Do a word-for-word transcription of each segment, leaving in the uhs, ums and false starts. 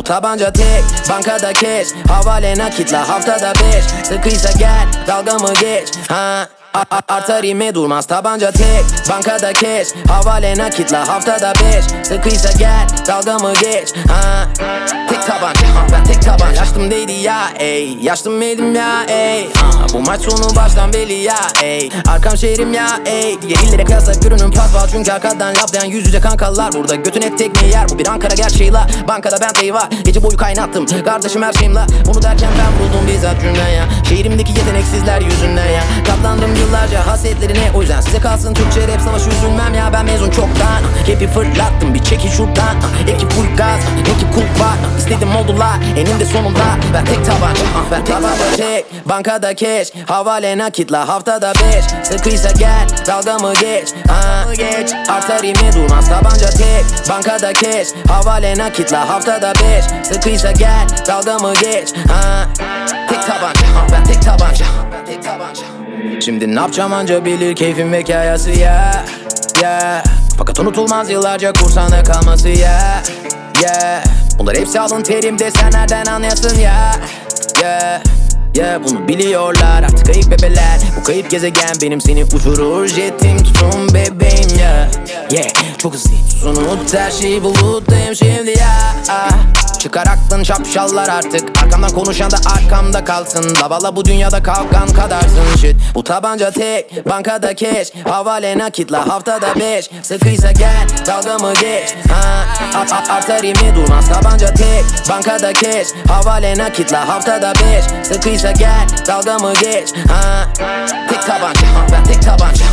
Bu tabanca tek, bankada keş, havale nakitla haftada beş. Sıkıysa gel, dalgamı geç. Ha A- a- Artar ime durmaz tabanca tek, bankada keş, havale nakitla haftada beş. Sıkıysa gel, dalgamı geç. Ha tek tabanca, ben tek tabanca. Yaştım değdi ya ey, yaştım elim ya ey. Aa, bu maç sonu baştan belli ya ey. Arkam şehrim ya ey. Yerillere kıyasla görünüm pasval, çünkü arkadan laflayan yüz yüze kankalar. Burada götün et tekmeyi yer, bu bir Ankara gerçeği la. Bankada Bentley var, gece boyu kaynattım kardeşim her şeyimle. Bunu derken ben buldum bizzat cümlen ya. Şehrimdeki yeteneksizler yüzünden ya. Katlandım yıllarca hasetlerine, o yüzden size kalsın Türkçe rap savaşı, üzülmem ya ben mezun çoktan. Kepi fırlattım bir çeki şuradan. Ekip full gaz, ekip kulp var. İstedim oldular eninde sonunda. Ben tek tabanca, ben tek tabanca tek, bankada keş, havale nakitla haftada beş. Sıkıysa gel, dalgamı geç. Ha geç, artar imi durmaz tabanca tek, bankada keş, havale nakitla haftada beş. Sıkıysa gel, dalgamı geç. Ha tek tabanca, ben tek tabanca, tek tabanca. Şimdi ne yapacağım anca bilir keyfim ve kayası ya, yeah. Fakat unutulmaz yıllarca kursağında kalması ya, yeah. Bunlar hepsi alın terimde, sen nereden anlayasın ya, yeah. Yeah, bunu biliyorlar artık kayıp bebeler. Bu kayıp gezegen benim seni uçurur jetim, tutun bebeğim ya, yeah. Çok hızlı unut her şeyi, buluttayım şimdi ya, ah. Çıkar aklın şapşallar artık, arkamdan konuşan da arkamda kalsın. Lavala bu dünyada kavgan kadarsın shit. Bu tabanca tek, bankada keş, havale nakitla haftada beş. Sıkıysa gel, dalgamı geç. Ha, at, at, artar imi durmaz tabanca tek, bankada keş, havale nakitla haftada beş. Sıkıysa gel, dalgamı geç. Ha, tek tabanca, ben tek tabanca,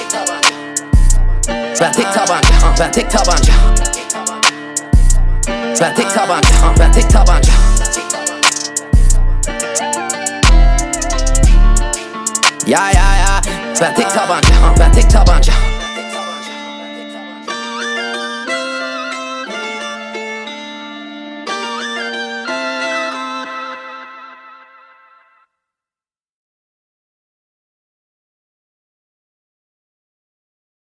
ben tek tabanca, ben tek tabanca, ben tek tabanca, ben tek tabanca. Ya ya ya, ben tek tabanca, ben tek tabanca.